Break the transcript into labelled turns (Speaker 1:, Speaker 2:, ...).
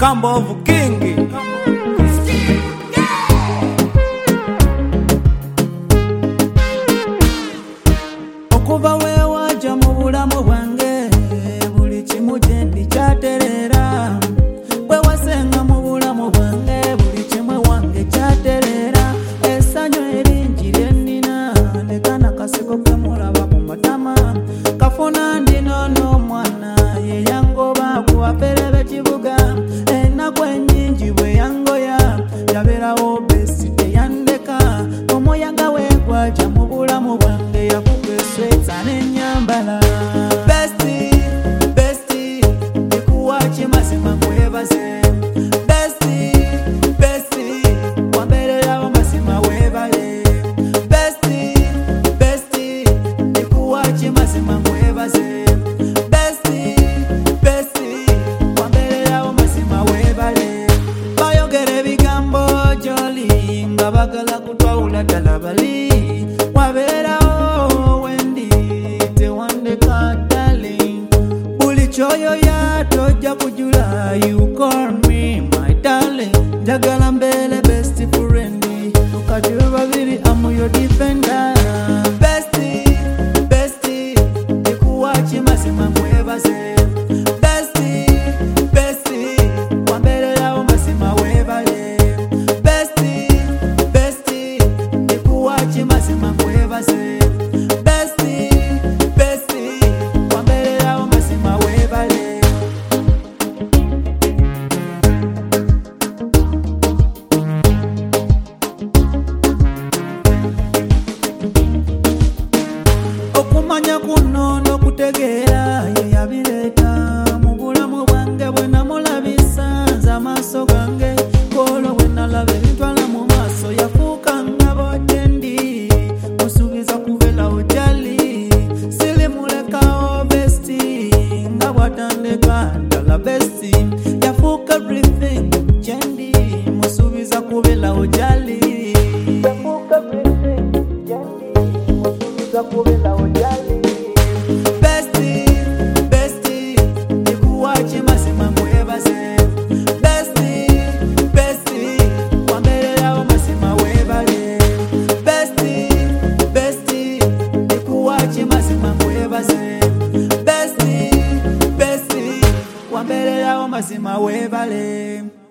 Speaker 1: Kambo of King. Okuva wewaja mu bulamu bwange buli kimu gyendi kyaterera, wewasenga mu bulamu bwange buli kimu wange kyaterera, essanyu eringi lyennina nekana kaseko kemulaba ku matama, kafuna ndino n'omwana ye yangoba kubaperebe kibuga, ennaku ennyingi bwe yangoya yabeerawo besi teyandeka, omuyaga weegwaja mu bulamu bwange yakugweswetsa n'ennyambala. Besti, besti, ekuwaaki mazima nkwebaze. Besti, besti, wambeererawo mazima weebale. Besti, besti, ekuwaaki mazima nkwebaze. Besti, besti, wambeererawo mazima weebale. Bayogera ebigambo gy'oli nga bagala kutwawula ddala bali, wabeerawo wendi tewandeka darling, buli kyoyoya tojja kujula, you call me my darling, njagala mbeere best friend, tukati lwe babiri I'm your defender. Besti, besti, ekuwaaki mazima nkwebaze. Besti, besti, wambeererawo mazima weebale. Besti, besti, ekuwaaki mazima nkwebaze. Besti, besti, wambeererawo mazima weebale. Okumanya kuno n'okutegeera ye yabireeta mu bulamu bwange, bwe namulabisa nze amaaso gange kolo, bwe nalaba ebintwala mu maaso yafuuka nga botendi, musuubiza kubeerawo gyali, sirimulekawo besti nga bw'atandika ddala besti, yafuuka everything gyendi, musuubiza kubeerawo gyali, yafuuka everything gyendi, musuubiza kubeerawo gyali. Besti, besti, ekuwaaki mazima nkwebaze. Besti, besti, wambeererawo mazima weebale. Besti, besti, ekuwaaki mazima nkwebaze. Besti, besti, wambeererawo mazima weebale.